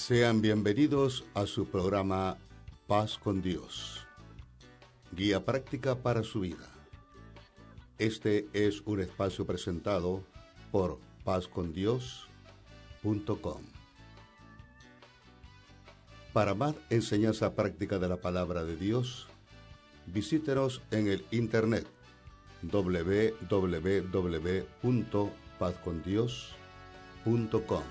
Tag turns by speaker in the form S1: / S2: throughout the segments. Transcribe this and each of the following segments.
S1: Sean bienvenidos a su programa Paz con Dios, guía práctica para su vida. Este es un espacio presentado por pazcondios.com. Para más enseñanza práctica de la palabra de Dios, visítenos en el internet www.pazcondios.com.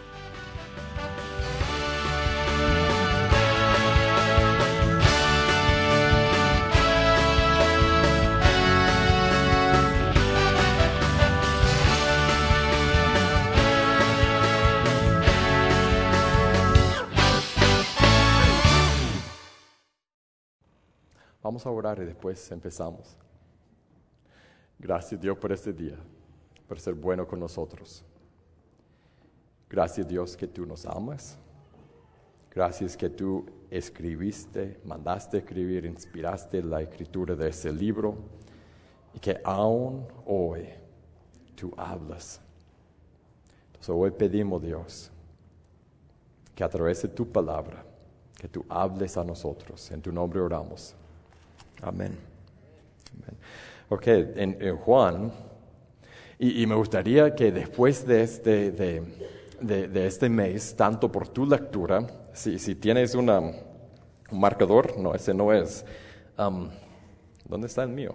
S2: Vamos a orar y después empezamos. Gracias Dios por este día, por ser bueno con nosotros. Gracias Dios que tú nos amas. Gracias que tú escribiste, mandaste escribir, inspiraste la escritura de ese libro y que aún hoy tú hablas. Entonces hoy pedimos Dios que a través de tu palabra, que tú hables a nosotros. En tu nombre oramos. Amén. Amén. Ok, en Juan, y me gustaría que después de este mes, tanto por tu lectura, si tienes un marcador, no, ese no es. ¿Dónde está el mío?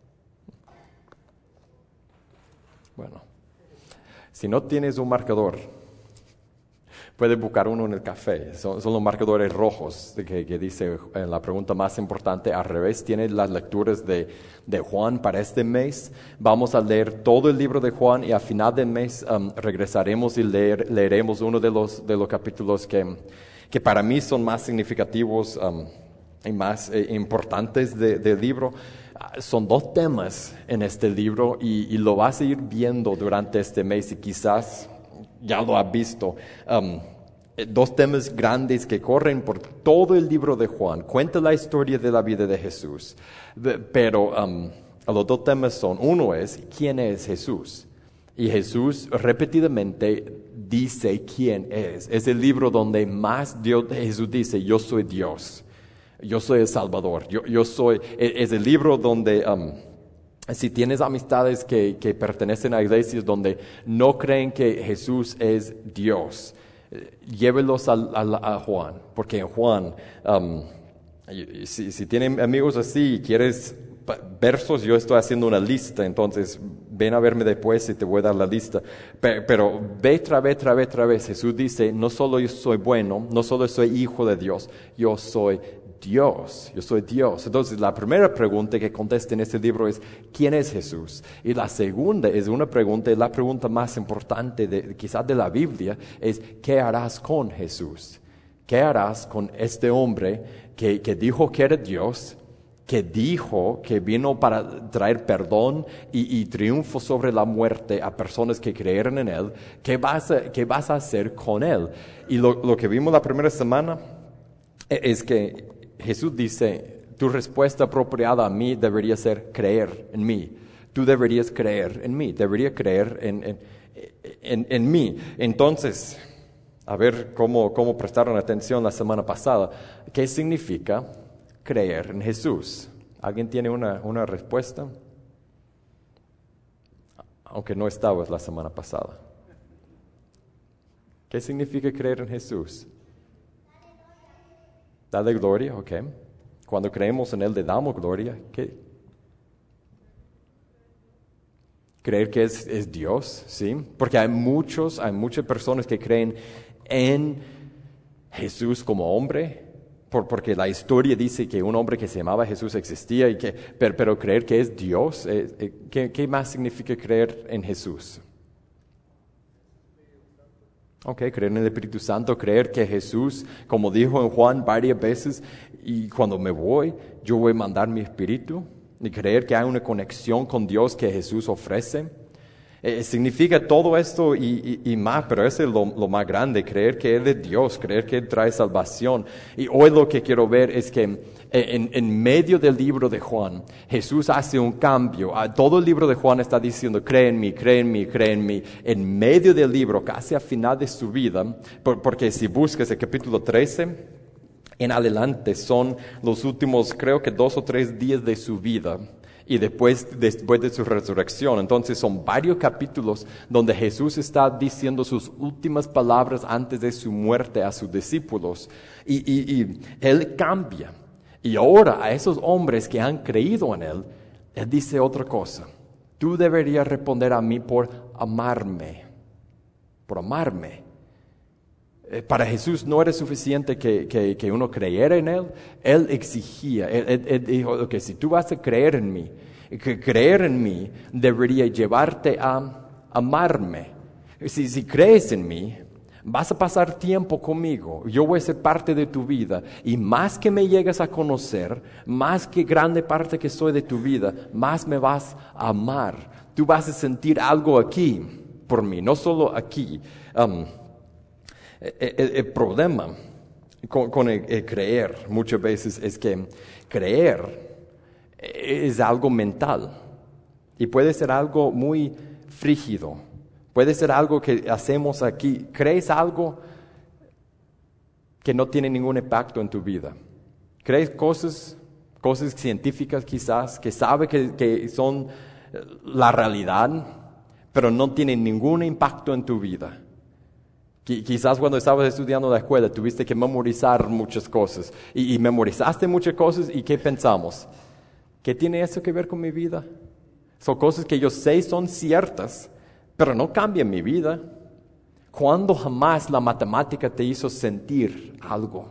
S2: Bueno, si no tienes un marcador, puedes buscar uno en el café. Son los marcadores rojos que dice en la pregunta más importante. Al revés, tiene las lecturas de Juan para este mes. Vamos a leer todo el libro de Juan y a final del mes regresaremos y leeremos uno de los capítulos que para mí son más significativos y más importantes del libro. Son dos temas en este libro y lo vas a ir viendo durante este mes y quizás ya lo has visto. Dos temas grandes que corren por todo el libro de Juan. Cuenta la historia de la vida de Jesús. Pero los dos temas son, uno es, ¿quién es Jesús? Y Jesús repetidamente dice quién es. Es el libro donde más Jesús dice, yo soy Dios. Yo soy el Salvador. Yo soy. Es el libro donde si tienes amistades que pertenecen a iglesias donde no creen que Jesús es Dios, llévelos a Juan, porque en Juan, si tienen amigos así y quieres versos, yo estoy haciendo una lista, entonces ven a verme después y te voy a dar la lista. Pero ve otra vez, Jesús dice, no solo yo soy bueno, no solo soy hijo de Dios, yo soy Dios. Entonces la primera pregunta que contesta en este libro es, ¿quién es Jesús? Y la segunda es una pregunta, la pregunta más importante quizás de la Biblia, es ¿qué harás con Jesús? ¿Qué harás con este hombre que dijo que era Dios, que dijo que vino para traer perdón y triunfo sobre la muerte a personas que creyeron en Él? ¿Qué vas a hacer con Él? Y lo que vimos la primera semana es que Jesús dice, tu respuesta apropiada a mí debería ser creer en mí. Tú deberías creer en mí, deberías creer en mí. Entonces, a ver cómo prestaron atención la semana pasada. ¿Qué significa creer en Jesús? ¿Alguien tiene una respuesta? Aunque no estabas la semana pasada. ¿Qué significa creer en Jesús? Dale gloria, ok. Cuando creemos en Él, le damos gloria. ¿Qué? Creer que es Dios, ¿sí? Porque hay muchas personas que creen en Jesús como hombre, porque la historia dice que un hombre que se llamaba Jesús existía, pero creer que es Dios, ¿qué más significa creer en Jesús? Ok, creer en el Espíritu Santo, creer que Jesús, como dijo en Juan varias veces, y cuando me voy, yo voy a mandar mi Espíritu, y creer que hay una conexión con Dios que Jesús ofrece. Significa todo esto y más, pero eso es lo más grande, creer que Él es Dios, creer que Él trae salvación. Y hoy lo que quiero ver es que en medio del libro de Juan, Jesús hace un cambio. Todo el libro de Juan está diciendo, cree en mí, cree en mí, cree en mí. En medio del libro, casi al final de su vida, porque si buscas el capítulo 13, en adelante son los últimos, creo que 2 o 3 días de su vida. Y después de su resurrección. Entonces son varios capítulos donde Jesús está diciendo sus últimas palabras antes de su muerte a sus discípulos. Y Él cambia. Y ahora a esos hombres que han creído en Él, Él dice otra cosa. Tú deberías responder a mí por amarme. Por amarme. Para Jesús no era suficiente que uno creyera en Él. Él exigía, Él dijo, okay, si tú vas a creer en mí debería llevarte a amarme. Si crees en mí, vas a pasar tiempo conmigo. Yo voy a ser parte de tu vida. Y más que me llegues a conocer, más que grande parte que soy de tu vida, más me vas a amar. Tú vas a sentir algo aquí por mí, no solo aquí. El problema con el creer muchas veces es que creer es algo mental y puede ser algo muy frígido, puede ser algo que hacemos aquí. ¿Crees algo que no tiene ningún impacto en tu vida? ¿Crees cosas científicas quizás que sabe que son la realidad, pero no tienen ningún impacto en tu vida? Quizás cuando estabas estudiando en la escuela tuviste que memorizar muchas cosas y memorizaste muchas cosas y ¿qué pensamos? ¿Qué tiene eso que ver con mi vida? Son cosas que yo sé son ciertas, pero no cambian mi vida. ¿Cuándo jamás la matemática te hizo sentir algo?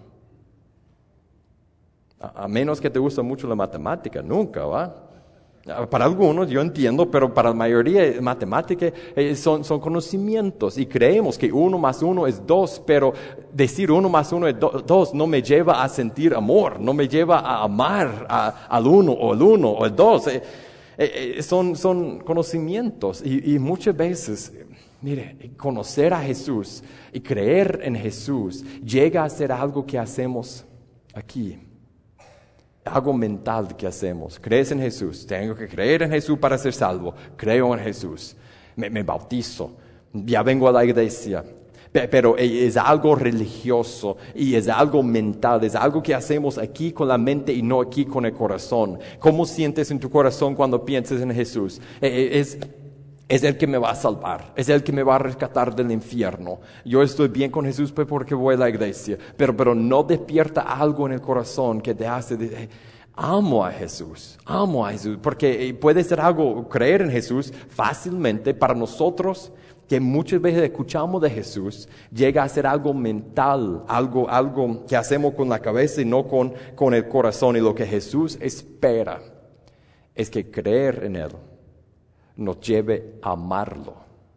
S2: A menos que te guste mucho la matemática, nunca, ¿va? Para algunos, yo entiendo, pero para la mayoría matemática son conocimientos y creemos que 1 más 1 es 2, pero decir 1 más 1 es 2 no me lleva a sentir amor, no me lleva a amar al 1 o el 1 o el 2. Son conocimientos y muchas veces, mire, conocer a Jesús y creer en Jesús llega a ser algo que hacemos aquí. Algo mental que hacemos. ¿Crees en Jesús? Tengo que creer en Jesús para ser salvo. Creo en Jesús. Me bautizo. Ya vengo a la iglesia. Pero es algo religioso y es algo mental. Es algo que hacemos aquí con la mente y no aquí con el corazón. ¿Cómo sientes en tu corazón cuando piensas en Jesús? Es el que me va a salvar, es el que me va a rescatar del infierno. Yo estoy bien con Jesús pues porque voy a la iglesia, pero no despierta algo en el corazón que te hace decir, amo a Jesús, porque puede ser algo, creer en Jesús fácilmente para nosotros, que muchas veces escuchamos de Jesús, llega a ser algo mental, algo que hacemos con la cabeza y no con el corazón. Y lo que Jesús espera es que creer en Él nos lleve a amarlo.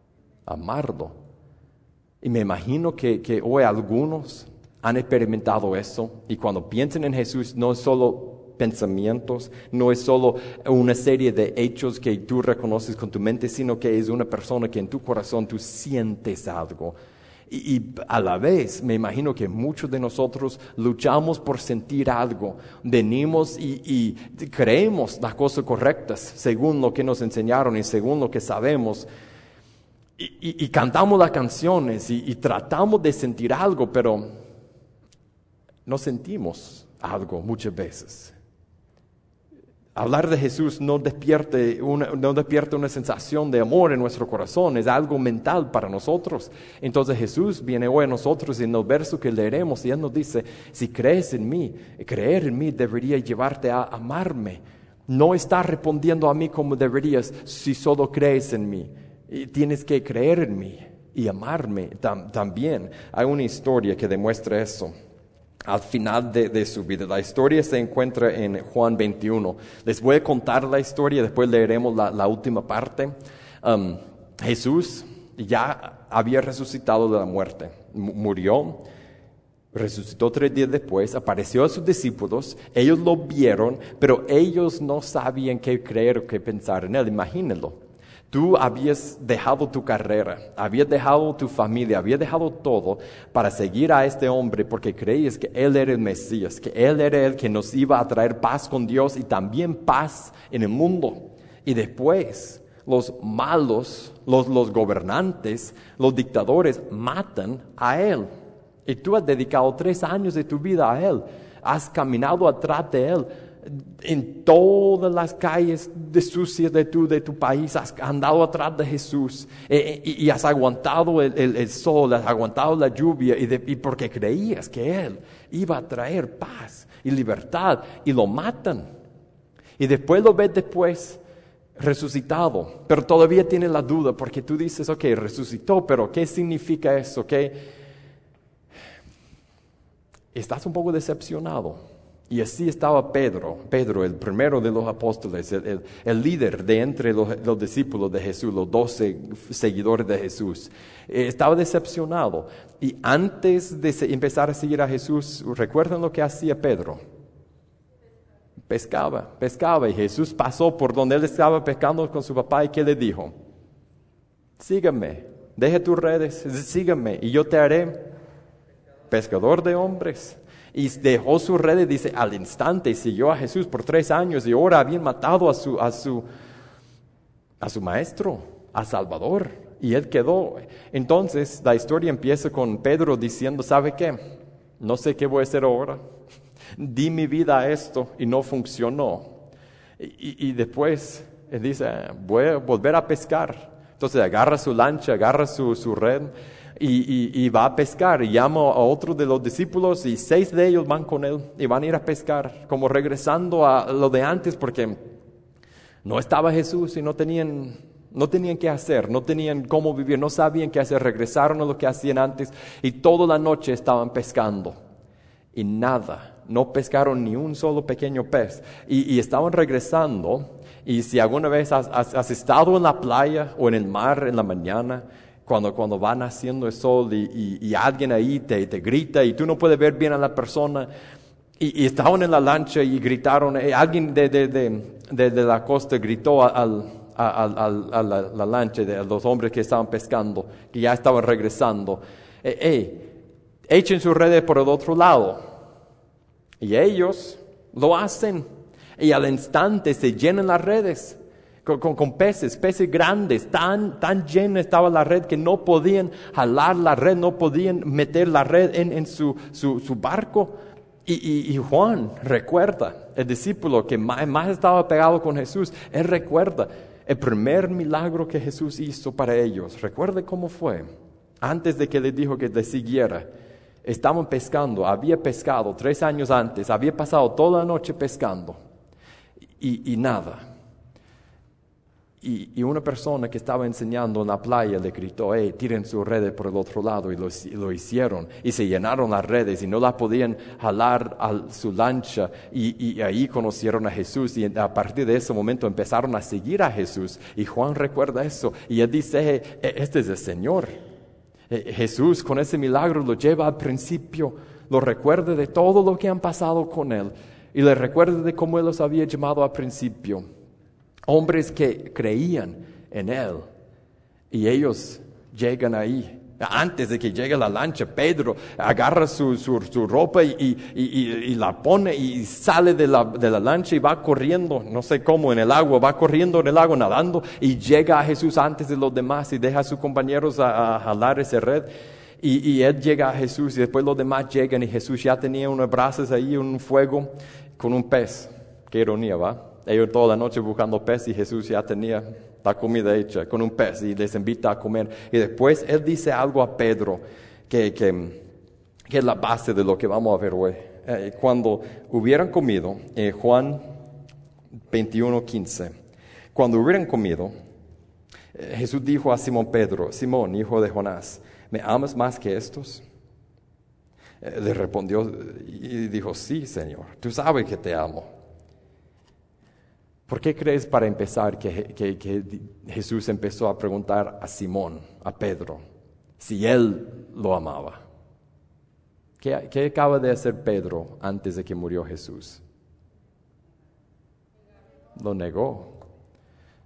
S2: Y me imagino que hoy algunos han experimentado eso y cuando piensan en Jesús no es solo pensamientos, no es solo una serie de hechos que tú reconoces con tu mente, sino que es una persona que en tu corazón tú sientes algo. Y a la vez me imagino que muchos de nosotros luchamos por sentir algo. Venimos y creemos las cosas correctas según lo que nos enseñaron y según lo que sabemos. Y cantamos las canciones y tratamos de sentir algo, pero no sentimos algo muchas veces. Hablar de Jesús no despierta una sensación de amor en nuestro corazón, es algo mental para nosotros. Entonces Jesús viene hoy a nosotros en el verso que leeremos y Él nos dice, si crees en mí, creer en mí debería llevarte a amarme. No estás respondiendo a mí como deberías si solo crees en mí. Y tienes que creer en mí y amarme también. Hay una historia que demuestra eso. Al final de su vida. La historia se encuentra en Juan 21. Les voy a contar la historia, después leeremos la última parte. Jesús ya había resucitado de la muerte. Murió, resucitó 3 días después, apareció a sus discípulos, ellos lo vieron, pero ellos no sabían qué creer o qué pensar en Él. Imagínenlo. Tú habías dejado tu carrera, habías dejado tu familia, habías dejado todo para seguir a este hombre porque creías que Él era el Mesías, que Él era el que nos iba a traer paz con Dios y también paz en el mundo. Y después los malos, los gobernantes, los dictadores matan a Él. Y tú has dedicado 3 años de tu vida a Él, has caminado atrás de Él. En todas las calles sucias de tu país has andado atrás de Jesús y has aguantado el sol, has aguantado la lluvia y porque creías que Él iba a traer paz y libertad y lo matan. Y después lo ves resucitado, pero todavía tienes la duda porque tú dices, ok, resucitó, pero ¿qué significa eso? ¿Okay? Estás un poco decepcionado. Y así estaba Pedro, el primero de los apóstoles, el líder de entre los discípulos de Jesús, los 12 seguidores de Jesús. Estaba decepcionado. Y antes de empezar a seguir a Jesús, ¿recuerdan lo que hacía Pedro? Pescaba. Y Jesús pasó por donde él estaba pescando con su papá. ¿Y qué le dijo? Sígueme, deje tus redes, sígueme y yo te haré pescador de hombres. Y dejó su red, dice, al instante siguió a Jesús por 3 años y ahora habían matado a su maestro, a Salvador, y él quedó. Entonces la historia empieza con Pedro diciendo, ¿sabe qué? No sé qué voy a hacer ahora. Di mi vida a esto y no funcionó. Y después él dice, voy a volver a pescar. Entonces agarra su lancha, agarra su red. Y va a pescar y llama a otro de los discípulos y 6 de ellos van con él y van a ir a pescar, como regresando a lo de antes porque no estaba Jesús y no tenían qué hacer, no tenían cómo vivir, no sabían qué hacer, regresaron a lo que hacían antes y toda la noche estaban pescando y nada, no pescaron ni un solo pequeño pez y estaban regresando. Y si alguna vez has estado en la playa o en el mar en la mañana, cuando va naciendo el sol y alguien ahí te grita y tú no puedes ver bien a la persona y estaban en la lancha y gritaron, alguien de la costa gritó a la lancha de los hombres que estaban pescando, que ya estaban regresando, echen sus redes por el otro lado. Y ellos lo hacen y al instante se llenan las redes. Con peces grandes, tan llena estaba la red que no podían jalar la red, no podían meter la red en su barco. Y Juan recuerda, el discípulo que más estaba pegado con Jesús, él recuerda el primer milagro que Jesús hizo para ellos. Recuerde cómo fue, antes de que les dijo que le siguiera. Estaban pescando, había pescado 3 años antes, había pasado toda la noche pescando y nada. Y una persona que estaba enseñando en la playa le gritó, tiren sus redes por el otro lado, y lo hicieron, y se llenaron las redes, y no las podían jalar a su lancha, y ahí conocieron a Jesús, y a partir de ese momento empezaron a seguir a Jesús, y Juan recuerda eso, y él dice, este es el Señor. Jesús con ese milagro lo lleva al principio, lo recuerda de todo lo que han pasado con él, y le recuerda de cómo él los había llamado al principio. Hombres que creían en Él y ellos llegan ahí. Antes de que llegue la lancha, Pedro agarra su ropa y la pone y sale de la lancha y va corriendo, no sé cómo, en el agua, va corriendo en el agua, nadando y llega a Jesús antes de los demás y deja a sus compañeros a jalar esa red. Y él llega a Jesús y después los demás llegan y Jesús ya tenía unas brasas ahí, un fuego con un pez. Qué ironía, ¿va? Ellos toda la noche buscando pez y Jesús ya tenía la comida hecha con un pez y les invita a comer. Y después él dice algo a Pedro que es la base de lo que vamos a ver hoy. Cuando hubieran comido, Juan 21:15, cuando hubieran comido, Jesús dijo a Simón Pedro, Simón, hijo de Jonás, ¿me amas más que estos? Le respondió y dijo, sí, Señor, tú sabes que te amo. ¿Por qué crees, para empezar, que Jesús empezó a preguntar a Simón, a Pedro, si él lo amaba? ¿Qué acaba de hacer Pedro antes de que murió Jesús? Lo negó.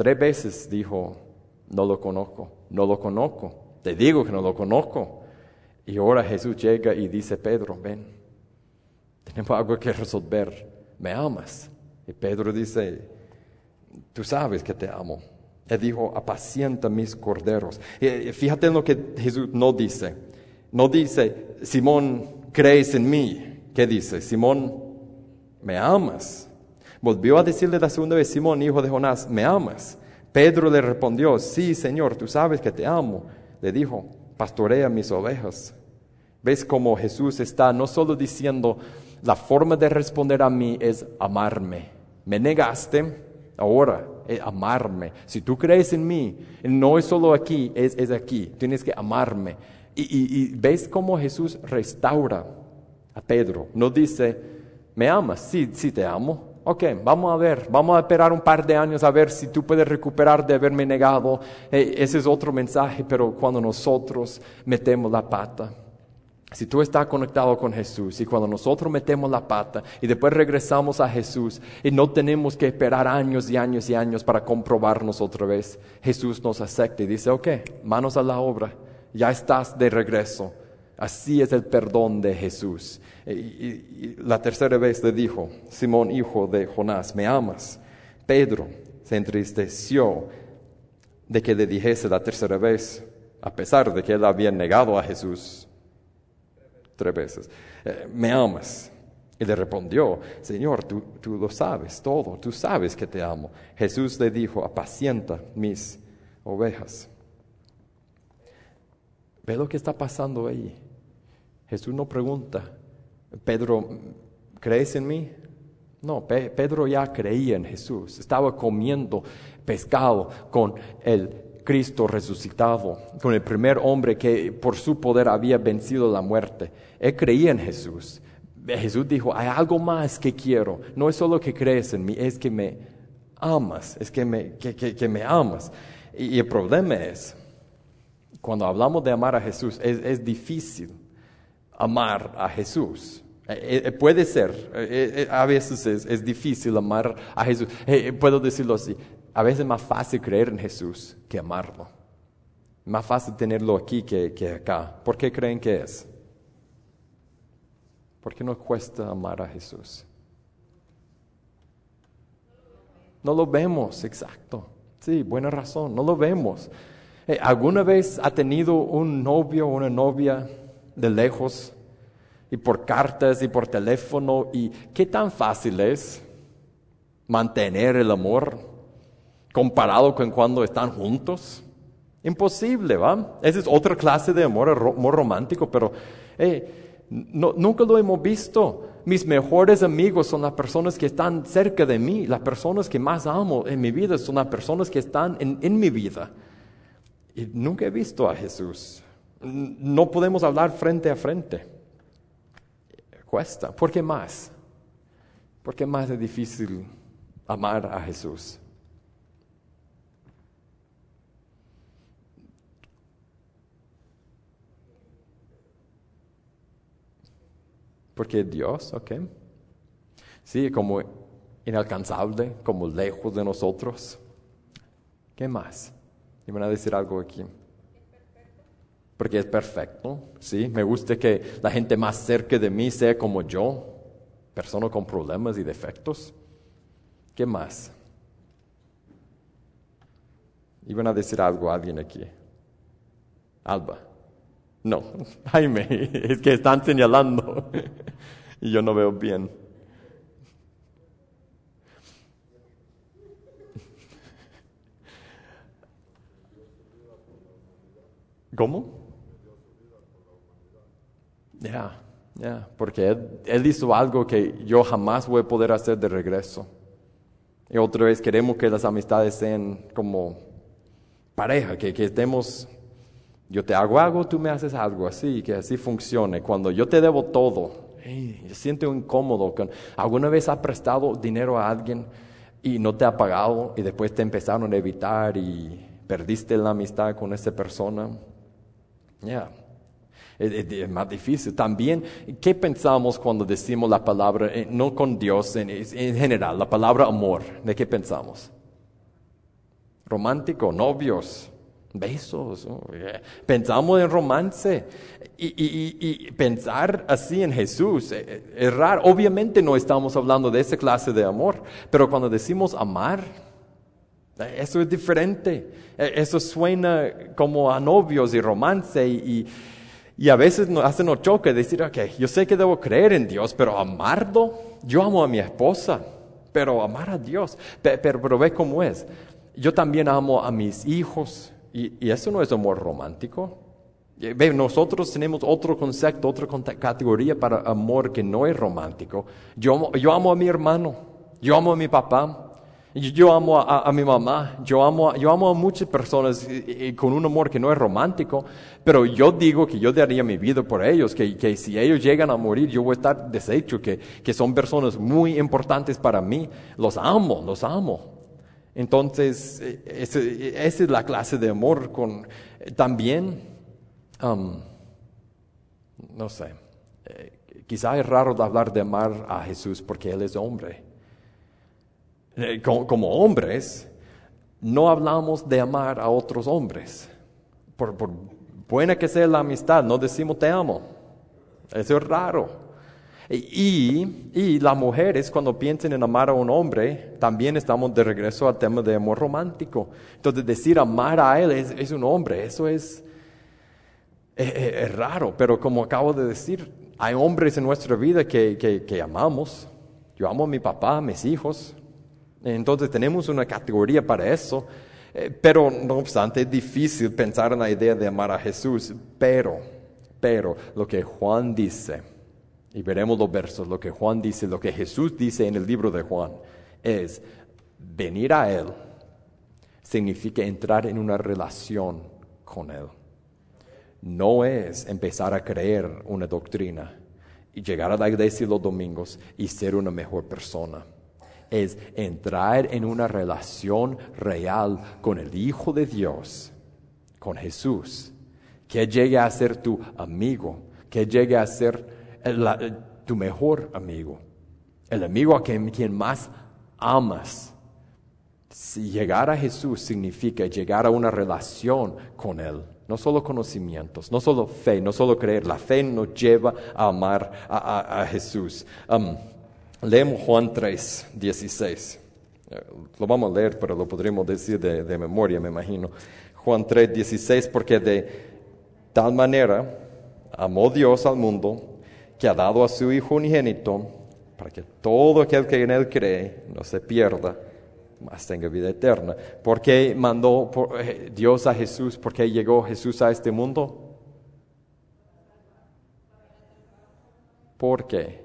S2: 3 veces dijo, no lo conozco, no lo conozco. Te digo que no lo conozco. Y ahora Jesús llega y dice, Pedro, ven, tenemos algo que resolver. ¿Me amas? Y Pedro dice, tú sabes que te amo. Él dijo, apacienta mis corderos. Y fíjate en lo que Jesús no dice. No dice, Simón, ¿crees en mí? ¿Qué dice? Simón, ¿me amas? Volvió a decirle la segunda vez, Simón, hijo de Jonás, ¿me amas? Pedro le respondió, sí, Señor, tú sabes que te amo. Le dijo, pastorea mis ovejas. ¿Ves cómo Jesús está no solo diciendo, la forma de responder a mí es amarme? Me negaste, ahora es amarme. Si tú crees en mí, no es solo aquí, es aquí. Tienes que amarme. Y ves cómo Jesús restaura a Pedro. No dice, ¿me amas? Sí, sí te amo. Ok, vamos a ver, vamos a esperar un par de años a ver si tú puedes recuperar de haberme negado. Ese es otro mensaje, pero cuando nosotros metemos la pata, si tú estás conectado con Jesús y cuando nosotros metemos la pata y después regresamos a Jesús y no tenemos que esperar años y años y años para comprobarnos otra vez, Jesús nos acepta y dice, ok, manos a la obra, ya estás de regreso. Así es el perdón de Jesús. Y la tercera vez le dijo, Simón, hijo de Jonás, ¿me amas? Pedro se entristeció de que le dijese la tercera vez, a pesar de que él había negado a Jesús 3 veces. ¿Me amas? Y le respondió, Señor, tú lo sabes todo, tú sabes que te amo. Jesús le dijo, apacienta mis ovejas. ¿Ve lo que está pasando ahí? Jesús no pregunta, Pedro, ¿crees en mí? No, Pedro ya creía en Jesús. Estaba comiendo pescado con el Cristo resucitado, con el primer hombre que por su poder había vencido la muerte. Él creía en Jesús. Jesús dijo, hay algo más que quiero. No es solo que crees en mí, es que me amas, es que me amas. Y el problema es, cuando hablamos de amar a Jesús, es difícil amar a Jesús. Puede ser, a veces es difícil amar a Jesús. Puedo decirlo así, a veces es más fácil creer en Jesús que amarlo. Más fácil tenerlo aquí que acá. ¿Por qué creen que es? ¿Por qué nos cuesta amar a Jesús? No lo vemos, exacto. Sí, buena razón, no lo vemos. ¿Alguna vez ha tenido un novio o una novia de lejos y por cartas y por teléfono? ¿Y qué tan fácil es mantener el amor comparado con cuando están juntos? Imposible, ¿va? Esa es otra clase de amor romántico, pero nunca lo hemos visto. Mis mejores amigos son las personas que están cerca de mí. Las personas que más amo en mi vida son las personas que están en mi vida. Y nunca he visto a Jesús. No podemos hablar frente a frente. Cuesta. ¿Por qué más? ¿Por qué más es difícil amar a Jesús? Porque Dios, ¿ok? Sí, como inalcanzable, como lejos de nosotros. ¿Qué más? ¿Y van a decir algo aquí? Porque es perfecto, sí. Me gusta que la gente más cerca de mí sea como yo, persona con problemas y defectos. ¿Qué más? ¿Iban a decir algo a alguien aquí? Alba. No, Jaime, es que están señalando y yo no veo bien. ¿Cómo? Porque él hizo algo que yo jamás voy a poder hacer de regreso. Y otra vez queremos que las amistades sean como pareja, que estemos, yo te hago algo, tú me haces algo, así, que así funcione. Cuando yo te debo todo, yo siento incómodo. ¿Alguna vez has prestado dinero a alguien y no te ha pagado y después te empezaron a evitar y perdiste la amistad con esa persona? Es más difícil. También, ¿qué pensamos cuando decimos la palabra, no con Dios, en general, la palabra amor? ¿De qué pensamos? romántico, novios, besos, ¿no? Pensamos en romance y pensar así en Jesús es raro. Obviamente no estamos hablando de esa clase de amor, pero cuando decimos amar, eso es diferente. Eso suena como a novios y romance y a veces nos hace un choque decir, ok, yo sé que debo creer en Dios, pero amarlo, yo amo a mi esposa, pero amar a Dios, pero ve cómo es. Yo también amo a mis hijos. Y eso no es amor romántico. Nosotros tenemos otro concepto, otra categoría para amor que no es romántico. Yo amo a mi hermano, yo amo a mi papá, yo amo a mi mamá, yo amo a muchas personas con un amor que no es romántico, pero yo digo que yo daría mi vida por ellos, que si ellos llegan a morir, yo voy a estar deshecho, que son personas muy importantes para mí. Los amo. Entonces, esa es la clase de amor también, no sé, quizá es raro hablar de amar a Jesús porque Él es hombre. Como hombres, no hablamos de amar a otros hombres. Por buena que sea la amistad, no decimos te amo. Eso es raro. Y las mujeres, cuando piensan en amar a un hombre, también estamos de regreso al tema de amor romántico. Entonces, decir amar a él es un hombre, eso es raro. Pero como acabo de decir, hay hombres en nuestra vida que amamos. Yo amo a mi papá, a mis hijos. Entonces, tenemos una categoría para eso. Pero, no obstante, es difícil pensar en la idea de amar a Jesús. Pero, lo que Juan dice... Y veremos los versos, lo que Juan dice, lo que Jesús dice en el libro de Juan, es venir a Él significa entrar en una relación con Él. No es empezar a creer una doctrina y llegar a la iglesia los domingos y ser una mejor persona. Es entrar en una relación real con el Hijo de Dios, con Jesús, que llegue a ser tu amigo, que llegue a ser tu mejor amigo, el amigo a quien más amas. Si llegar a Jesús significa llegar a una relación con Él, no solo conocimientos, no solo fe, no solo creer. La fe nos lleva a amar a Jesús. Leemos Juan 3:16. Lo vamos a leer, pero lo podremos decir de memoria, me imagino. Juan 3:16, porque de tal manera amó Dios al mundo, que ha dado a su Hijo unigénito, para que todo aquel que en Él cree no se pierda, mas tenga vida eterna. ¿Por qué mandó Dios a Jesús? ¿Por qué llegó Jesús a este mundo? ¿Por qué?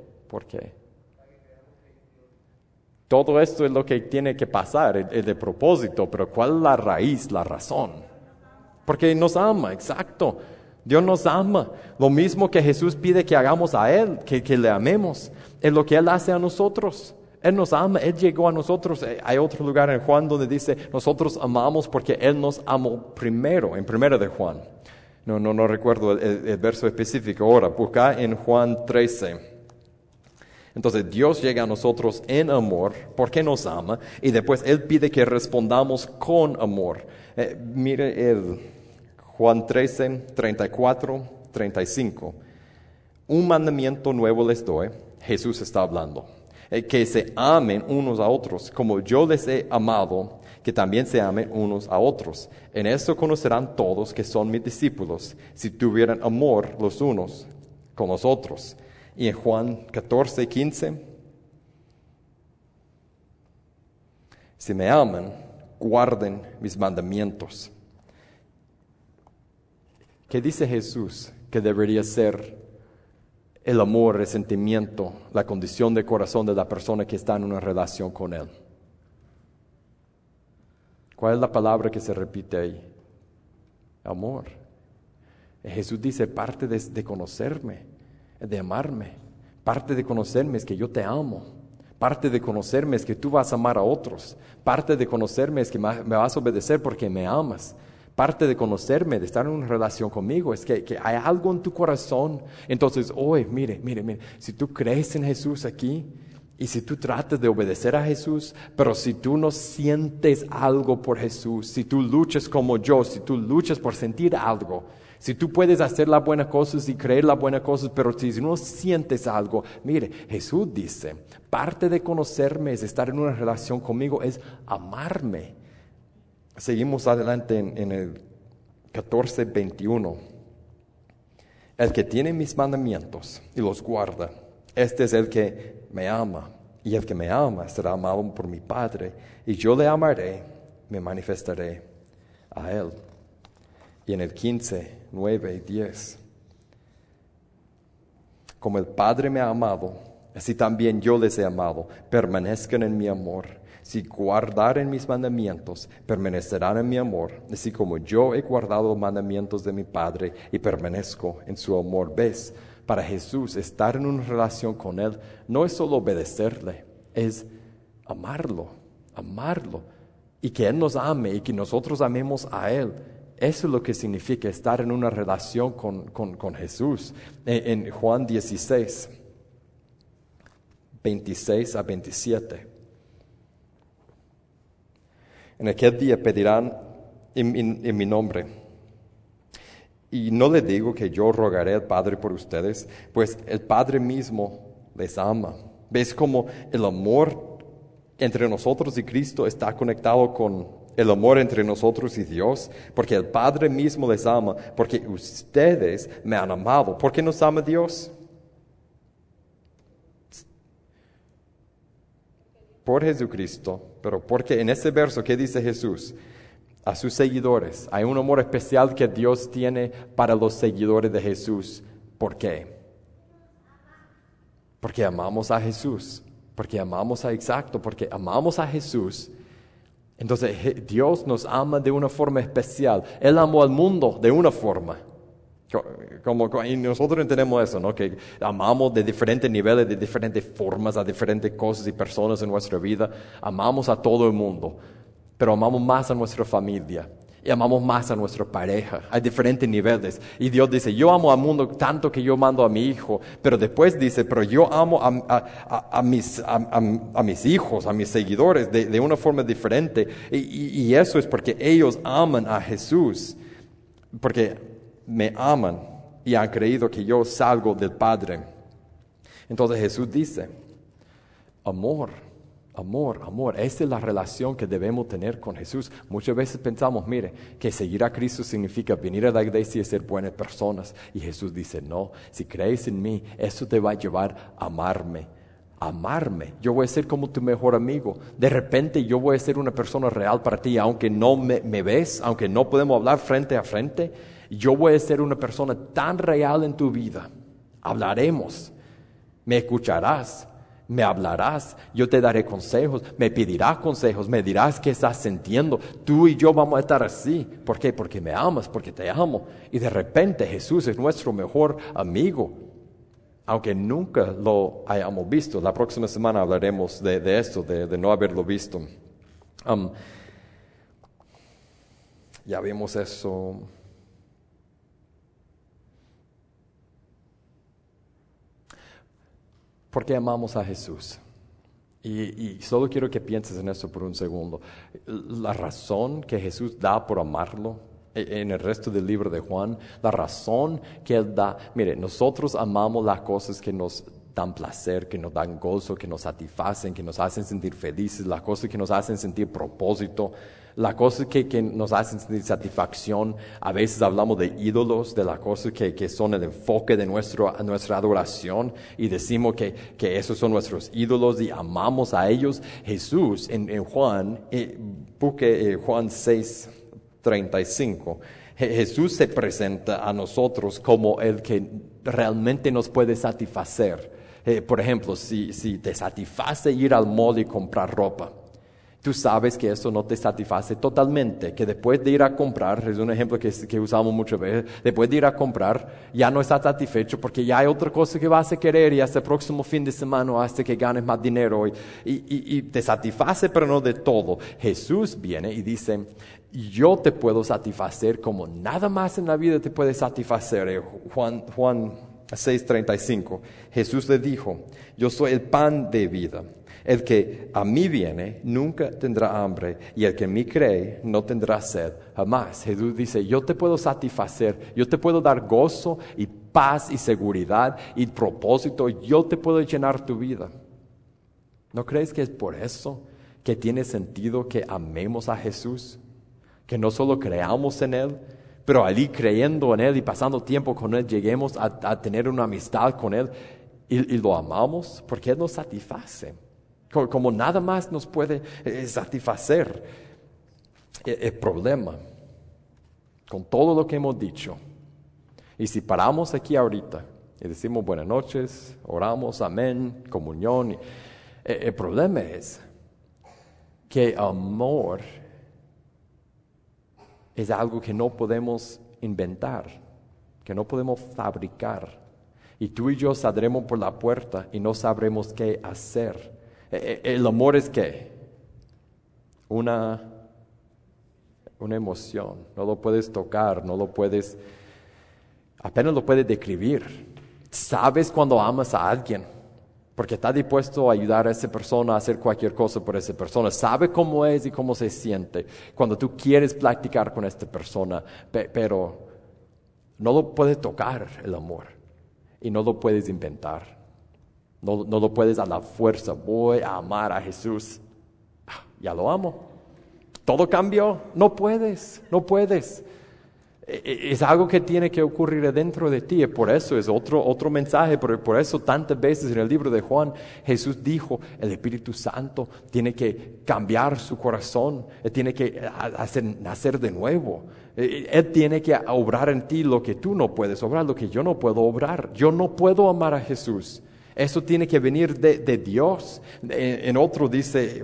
S2: Todo esto es lo que tiene que pasar, el de propósito, pero ¿cuál es la raíz, la razón? Porque nos ama, exacto. Dios nos ama. Lo mismo que Jesús pide que hagamos a Él, que le amemos, es lo que Él hace a nosotros. Él nos ama, Él llegó a nosotros. Hay otro lugar en Juan donde dice, nosotros amamos porque Él nos amó primero, en 1 de Juan. No recuerdo el verso específico ahora, busca en Juan 13. Entonces Dios llega a nosotros en amor porque nos ama y después Él pide que respondamos con amor. Mire Juan 13, 34, 35. Un mandamiento nuevo les doy, Jesús está hablando, que se amen unos a otros, como yo les he amado, que también se amen unos a otros. En esto conocerán todos que son mis discípulos, si tuvieran amor los unos con los otros. Y en Juan 14, 15, si me aman, guarden mis mandamientos. ¿Qué dice Jesús que debería ser el amor, el sentimiento, la condición de corazón de la persona que está en una relación con Él? ¿Cuál es la palabra que se repite ahí? Amor. Jesús dice, parte de conocerme, de amarme. Parte de conocerme es que yo te amo. Parte de conocerme es que tú vas a amar a otros. Parte de conocerme es que me vas a obedecer porque me amas. Parte de conocerme, de estar en una relación conmigo, es que hay algo en tu corazón. Entonces, hoy, mire, si tú crees en Jesús aquí, Y si tú tratas de obedecer a Jesús, pero si tú no sientes algo por Jesús, si tú luchas como yo, si tú luchas por sentir algo, si tú puedes hacer las buenas cosas y creer las buenas cosas, pero si no sientes algo, mire, Jesús dice, parte de conocerme es estar en una relación conmigo, es amarme. Seguimos adelante en el 14:21. El que tiene mis mandamientos y los guarda, este es el que me ama, y el que me ama será amado por mi Padre, y yo le amaré, me manifestaré a él. Y en el 15:9 y 10, como el Padre me ha amado, así también yo les he amado, permanezcan en mi amor. Si guardaren mis mandamientos, permanecerán en mi amor, así como yo he guardado los mandamientos de mi Padre y permanezco en su amor. ¿Ves? Para Jesús, estar en una relación con Él no es solo obedecerle, es amarlo, y que Él nos ame y que nosotros amemos a Él. Eso es lo que significa estar en una relación con Jesús. En Juan 16, 26 a 27. En aquel día pedirán en mi nombre. Y no les digo que yo rogaré al Padre por ustedes, pues el Padre mismo les ama. ¿Ves cómo el amor entre nosotros y Cristo está conectado con el amor entre nosotros y Dios? Porque el Padre mismo les ama, porque ustedes me han amado. ¿Por qué nos ama Dios? Por Jesucristo, pero porque en ese verso, ¿qué dice Jesús? A sus seguidores. Hay un amor especial que Dios tiene para los seguidores de Jesús. ¿Por qué? Porque amamos a Jesús. Porque amamos a Jesús. Entonces Dios nos ama de una forma especial. Él amó al mundo de una forma. Y nosotros entendemos eso, ¿no? Que amamos de diferentes niveles, de diferentes formas, a diferentes cosas y personas en nuestra vida. Amamos a todo el mundo, pero amamos más a nuestra familia y amamos más a nuestra pareja. Hay diferentes niveles. Y Dios dice, yo amo al mundo tanto que yo mando a mi hijo, pero después dice, pero yo amo a mis hijos, a mis seguidores de una forma diferente. Y eso es porque ellos aman a Jesús, porque me aman y han creído que yo salgo del Padre. Entonces Jesús dice, amor. Esa es la relación que debemos tener con Jesús. Muchas veces pensamos, mire, que seguir a Cristo significa venir a la iglesia y ser buenas personas. Y Jesús dice, no, si crees en mí, eso te va a llevar a amarme. Yo voy a ser como tu mejor amigo. De repente yo voy a ser una persona real para ti, aunque no me ves, aunque no podemos hablar frente a frente. Yo voy a ser una persona tan real en tu vida. Hablaremos, me escucharás, me hablarás, yo te daré consejos, me pedirás consejos, me dirás qué estás sintiendo. Tú y yo vamos a estar así. ¿Por qué? Porque me amas, porque te amo. Y de repente Jesús es nuestro mejor amigo, aunque nunca lo hayamos visto. La próxima semana hablaremos de esto, de no haberlo visto. Ya vimos eso. ¿Por qué amamos a Jesús? Y solo quiero que pienses en eso por un segundo. La razón que Jesús da por amarlo, en el resto del libro de Juan, la razón que Él da, mire, nosotros amamos las cosas que nos dan placer, que nos dan gozo, que nos satisfacen, que nos hacen sentir felices, las cosas que nos hacen sentir propósito, las cosas que nos hacen sentir satisfacción. A veces hablamos de ídolos, de las cosas que son el enfoque de nuestra adoración, y decimos que esos son nuestros ídolos y amamos a ellos. Jesús en Juan, busque Juan 6:35, Jesús se presenta a nosotros como el que realmente nos puede satisfacer. Por ejemplo, si te satisface ir al mall y comprar ropa, tú sabes que eso no te satisface totalmente, que después de ir a comprar, es un ejemplo que usamos muchas veces, después de ir a comprar ya no estás satisfecho porque ya hay otra cosa que vas a querer y hasta el próximo fin de semana hasta que ganes más dinero y te satisface, pero no de todo. Jesús viene y dice, yo te puedo satisfacer como nada más en la vida te puede satisfacer. Juan 6:35, Jesús le dijo, yo soy el pan de vida. El que a mí viene nunca tendrá hambre, y el que en mí cree no tendrá sed jamás. Jesús dice, yo te puedo satisfacer, yo te puedo dar gozo y paz y seguridad y propósito, yo te puedo llenar tu vida. ¿No crees que es por eso que tiene sentido que amemos a Jesús? Que no solo creamos en Él, pero allí creyendo en Él y pasando tiempo con Él, lleguemos a tener una amistad con Él y lo amamos porque Él nos satisface. Como nada más nos puede satisfacer. El problema, con todo lo que hemos dicho, y si paramos aquí ahorita y decimos buenas noches, oramos, amén, comunión, el problema es que amor es algo que no podemos inventar, que no podemos fabricar. Y tú y yo saldremos por la puerta y no sabremos qué hacer. ¿El amor es qué? Una emoción. No lo puedes tocar, apenas lo puedes describir. Sabes cuando amas a alguien, porque está dispuesto a ayudar a esa persona a hacer cualquier cosa por esa persona. Sabe cómo es y cómo se siente cuando tú quieres platicar con esta persona, pero no lo puedes tocar el amor y no lo puedes inventar. No lo puedes a la fuerza. Voy a amar a Jesús. Ya lo amo. Todo cambió. No puedes. Es algo que tiene que ocurrir dentro de ti. Por eso es otro mensaje. Por eso tantas veces en el libro de Juan Jesús dijo, el Espíritu Santo tiene que cambiar su corazón. Él tiene que hacer nacer de nuevo. Él tiene que obrar en ti lo que tú no puedes obrar, lo que yo no puedo obrar. Yo no puedo amar a Jesús. Eso tiene que venir de Dios. En otro dice,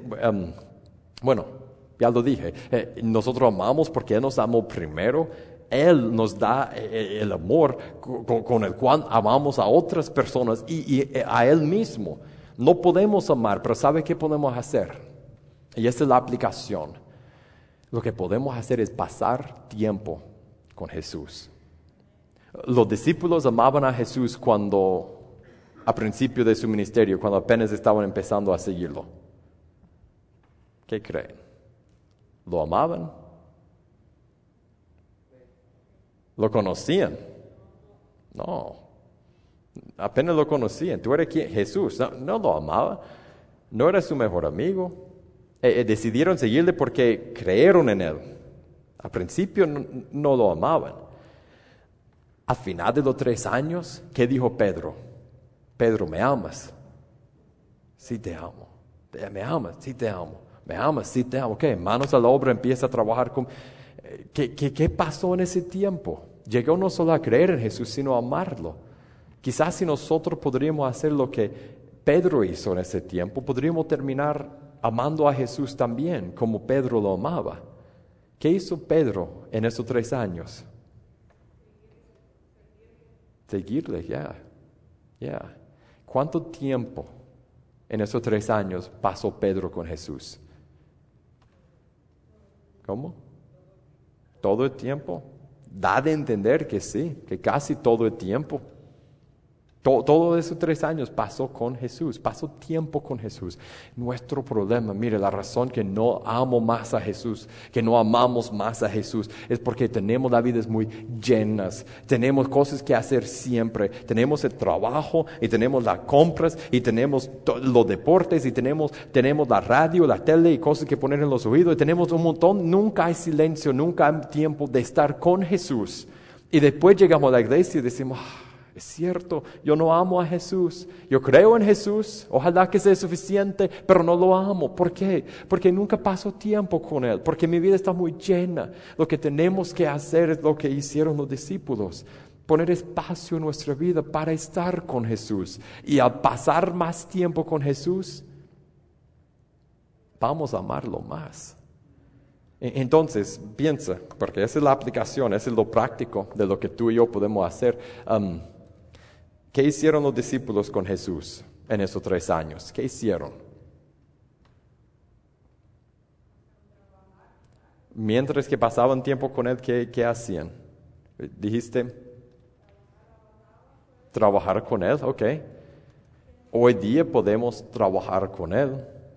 S2: ya lo dije, nosotros amamos porque Él nos amó primero. Él nos da el amor con el cual amamos a otras personas y a Él mismo. No podemos amar, pero ¿sabe qué podemos hacer? Y esta es la aplicación. Lo que podemos hacer es pasar tiempo con Jesús. Los discípulos amaban a Jesús a principio de su ministerio, cuando apenas estaban empezando a seguirlo. ¿Qué creen? ¿Lo amaban? ¿Lo conocían? No. Apenas lo conocían. ¿Tú eres quién? Jesús. No lo amaba. No era su mejor amigo. Decidieron seguirle porque creyeron en Él. Al principio no lo amaban. Al final de los 3 años, ¿qué dijo Pedro? Pedro, ¿me amas? Sí te amo. ¿Me amas? Sí te amo. ¿Me amas? Sí te amo. ¿Qué? Manos a la obra, empieza a trabajar con... ¿Qué pasó en ese tiempo? Llegó no solo a creer en Jesús, sino a amarlo. Quizás si nosotros podríamos hacer lo que Pedro hizo en ese tiempo, podríamos terminar amando a Jesús también, como Pedro lo amaba. ¿Qué hizo Pedro en esos 3 años? Seguirle, ya. ¿Cuánto tiempo en esos 3 años pasó Pedro con Jesús? ¿Cómo? ¿Todo el tiempo? Da de entender que sí, que casi todo el tiempo. Todo esos 3 años pasó con Jesús, pasó tiempo con Jesús. Nuestro problema, mire, la razón que no amo más a Jesús, que no amamos más a Jesús, es porque tenemos las vidas muy llenas, tenemos cosas que hacer siempre, tenemos el trabajo y tenemos las compras y tenemos los deportes y tenemos la radio, la tele y cosas que poner en los oídos y tenemos un montón. Nunca hay silencio, nunca hay tiempo de estar con Jesús. Y después llegamos a la iglesia y decimos... Es cierto, yo no amo a Jesús. Yo creo en Jesús, ojalá que sea suficiente, pero no lo amo. ¿Por qué? Porque nunca paso tiempo con Él, porque mi vida está muy llena. Lo que tenemos que hacer es lo que hicieron los discípulos, poner espacio en nuestra vida para estar con Jesús. Y al pasar más tiempo con Jesús, vamos a amarlo más. Entonces, piensa, porque esa es la aplicación, ese es lo práctico de lo que tú y yo podemos hacer. ¿Qué hicieron los discípulos con Jesús en esos 3 años? ¿Qué hicieron? Mientras que pasaban tiempo con Él, ¿qué hacían? Dijiste, trabajar con Él, ok. Hoy día podemos trabajar con Él.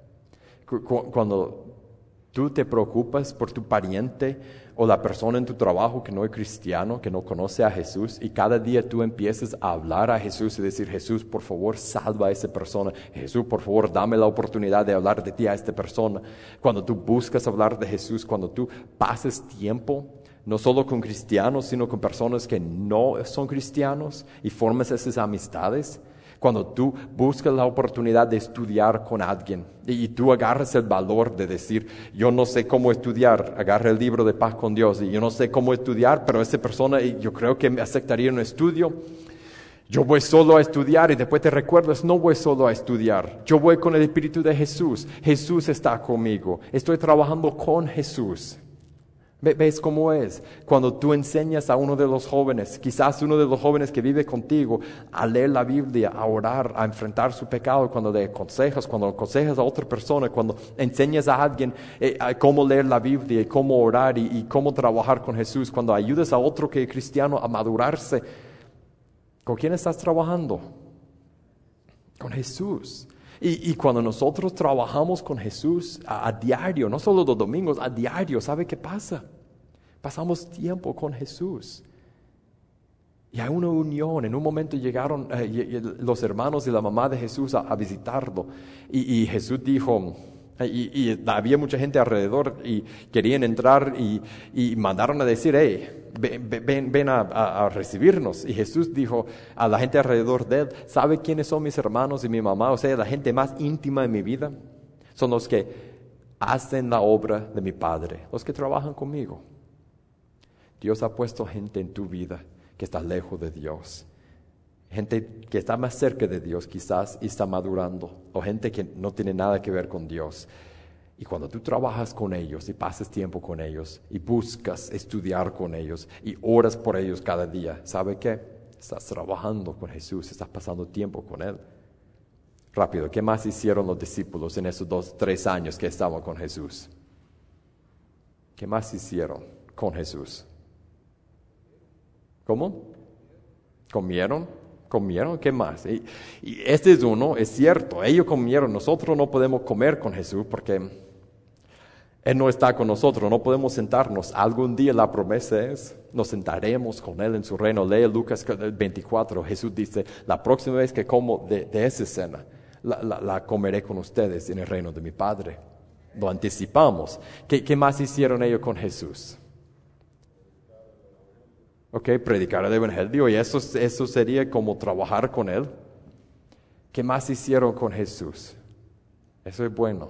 S2: Cuando tú te preocupas por tu pariente o la persona en tu trabajo que no es cristiano, que no conoce a Jesús, y cada día tú empiezas a hablar a Jesús y decir, Jesús, por favor, salva a esa persona. Jesús, por favor, dame la oportunidad de hablar de ti a esta persona. Cuando tú buscas hablar de Jesús, cuando tú pases tiempo, no solo con cristianos, sino con personas que no son cristianos y formas esas amistades. Cuando tú buscas la oportunidad de estudiar con alguien y tú agarras el valor de decir, yo no sé cómo estudiar, agarra el libro de Paz con Dios y yo no sé cómo estudiar, pero esa persona yo creo que me aceptaría un estudio. Yo voy solo a estudiar y después te recuerdas, no voy solo a estudiar, yo voy con el Espíritu de Jesús, Jesús está conmigo, estoy trabajando con Jesús. ¿Ves cómo es? Cuando tú enseñas a uno de los jóvenes, quizás uno de los jóvenes que vive contigo, a leer la Biblia, a orar, a enfrentar su pecado, cuando cuando aconsejas a otra persona, cuando enseñas a alguien a cómo leer la Biblia y cómo orar y cómo trabajar con Jesús, cuando ayudas a otro que es cristiano a madurarse, ¿con quién estás trabajando? Con Jesús. Y cuando nosotros trabajamos con Jesús a diario, no solo los domingos, a diario, ¿sabe qué pasa? Pasamos tiempo con Jesús. Y hay una unión. En un momento llegaron los hermanos y la mamá de Jesús a visitarlo. Y Jesús dijo, y había mucha gente alrededor y querían entrar y mandaron a decir, hey, ven a recibirnos. Y Jesús dijo a la gente alrededor de él, ¿sabe quiénes son mis hermanos y mi mamá? O sea, la gente más íntima de mi vida son los que hacen la obra de mi Padre, los que trabajan conmigo. Dios ha puesto gente en tu vida que está lejos de Dios. Gente que está más cerca de Dios quizás y está madurando. O gente que no tiene nada que ver con Dios. Y cuando tú trabajas con ellos y pasas tiempo con ellos y buscas estudiar con ellos y oras por ellos cada día, ¿sabe qué? Estás trabajando con Jesús, estás pasando tiempo con Él. Rápido, ¿qué más hicieron los discípulos en esos 2-3 años que estaban con Jesús? ¿Qué más hicieron con Jesús? ¿Cómo? ¿Comieron? ¿Qué más? Y este es uno, es cierto, ellos comieron, nosotros no podemos comer con Jesús porque Él no está con nosotros, no podemos sentarnos. Algún día la promesa es, nos sentaremos con Él en su reino. Lee Lucas 24, Jesús dice, la próxima vez que como de esa cena, la comeré con ustedes en el reino de mi Padre. Lo anticipamos. ¿Qué más hicieron ellos con Jesús? Ok, predicar el evangelio, y eso sería como trabajar con Él. ¿Qué más hicieron con Jesús? Eso es bueno.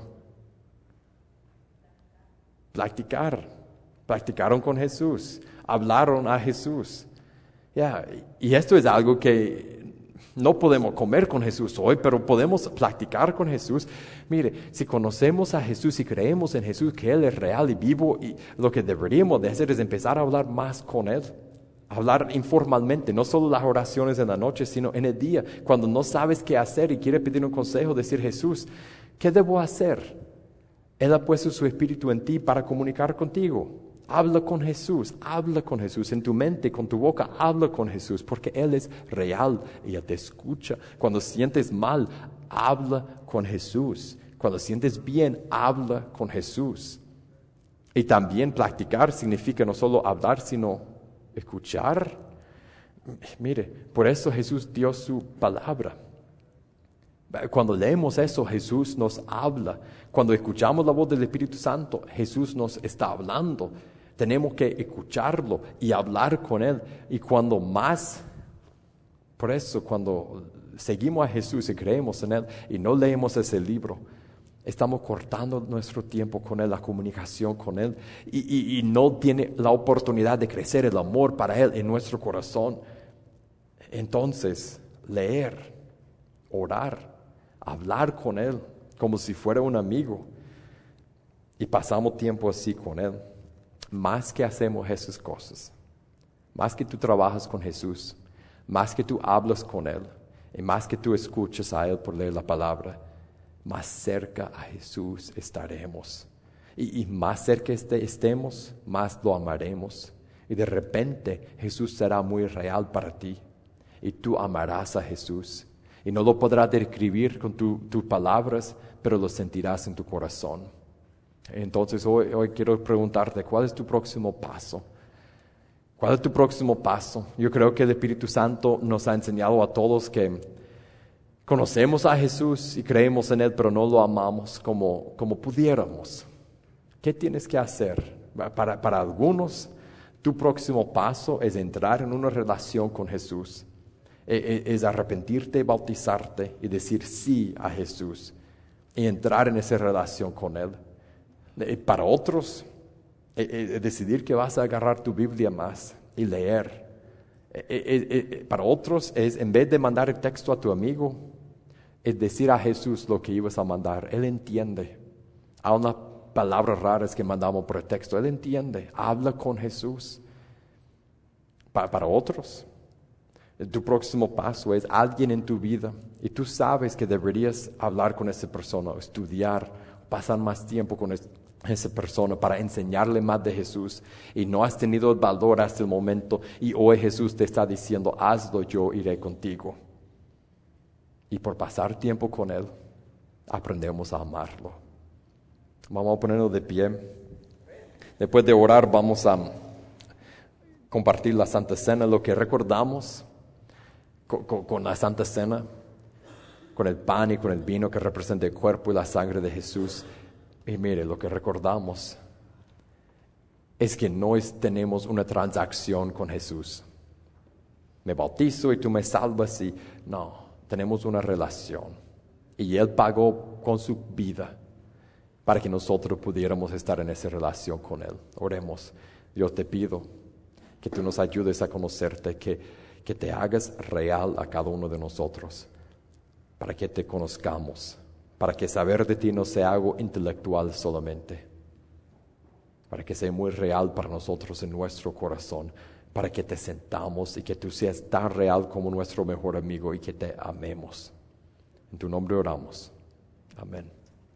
S2: Practicaron con Jesús, hablaron a Jesús. Y esto es algo que no podemos comer con Jesús hoy, pero podemos practicar con Jesús. Mire, si conocemos a Jesús y creemos en Jesús, que Él es real y vivo, y lo que deberíamos de hacer es empezar a hablar más con Él. Hablar informalmente, no solo las oraciones en la noche, sino en el día, cuando no sabes qué hacer y quieres pedir un consejo, decir, Jesús, ¿qué debo hacer? Él ha puesto su espíritu en ti para comunicar contigo. Habla con Jesús en tu mente, con tu boca, habla con Jesús, porque Él es real y Él te escucha. Cuando sientes mal, habla con Jesús. Cuando sientes bien, habla con Jesús. Y también practicar significa no solo hablar, sino escuchar. Mire, por eso Jesús dio su palabra. Cuando leemos eso, Jesús nos habla. Cuando escuchamos la voz del Espíritu Santo, Jesús nos está hablando. Tenemos que escucharlo y hablar con Él. Y cuando seguimos a Jesús y creemos en Él y no leemos ese libro, estamos cortando nuestro tiempo con Él, la comunicación con Él, y no tiene la oportunidad de crecer el amor para Él en nuestro corazón. Entonces, leer, orar, hablar con Él como si fuera un amigo, y pasamos tiempo así con Él. Más que hacemos esas cosas, más que tú trabajas con Jesús, más que tú hablas con Él, y más que tú escuchas a Él por leer la palabra, más cerca a Jesús estaremos. Y más cerca estemos, más lo amaremos. Y de repente Jesús será muy real para ti. y tú amarás a Jesús. Y no lo podrás describir con tus palabras, pero lo sentirás en tu corazón. Entonces hoy quiero preguntarte, ¿cuál es tu próximo paso? ¿Cuál es tu próximo paso? Yo creo que el Espíritu Santo nos ha enseñado a todos que conocemos a Jesús y creemos en Él, pero no lo amamos como pudiéramos. ¿Qué tienes que hacer? Para algunos, tu próximo paso es entrar en una relación con Jesús. Es arrepentirte, bautizarte y decir sí a Jesús y entrar en esa relación con Él. Para otros, decidir que vas a agarrar tu Biblia más y leer. Para otros es, en vez de mandar el texto a tu amigo, es decir a Jesús lo que ibas a mandar. Él entiende. Hay unas palabras raras que mandamos por el texto. Él entiende. Habla con Jesús. Para otros, tu próximo paso es alguien en tu vida y tú sabes que deberías hablar con esa persona, estudiar, pasar más tiempo con esa persona para enseñarle más de Jesús y no has tenido el valor hasta el momento y hoy Jesús te está diciendo, hazlo, yo iré contigo. Y por pasar tiempo con Él, aprendemos a amarlo. Vamos a ponernos de pie. Después de orar, vamos a compartir la Santa Cena, lo que recordamos con la Santa Cena, con el pan y con el vino que representa el cuerpo y la sangre de Jesús. Y mire, lo que recordamos es que no tenemos una transacción con Jesús. Me bautizo y tú me salvas y no, tenemos una relación. Y Él pagó con su vida para que nosotros pudiéramos estar en esa relación con Él. Oremos. Dios, te pido que tú nos ayudes a conocerte, que te hagas real a cada uno de nosotros, para que te conozcamos, para que saber de ti no sea algo intelectual solamente, para que sea muy real para nosotros en nuestro corazón, para que te sentamos y que tú seas tan real como nuestro mejor amigo y que te amemos. En tu nombre oramos. Amén.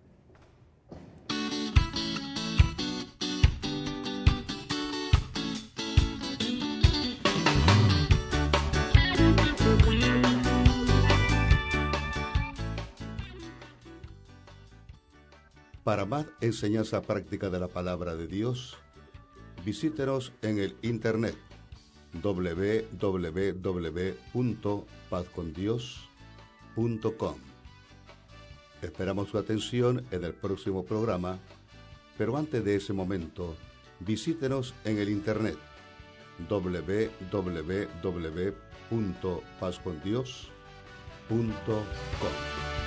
S1: Para más enseñanza práctica de la palabra de Dios, visítenos en el internet www.pazcondios.com. Esperamos su atención en el próximo programa, pero antes de ese momento, visítenos en el internet www.pazcondios.com.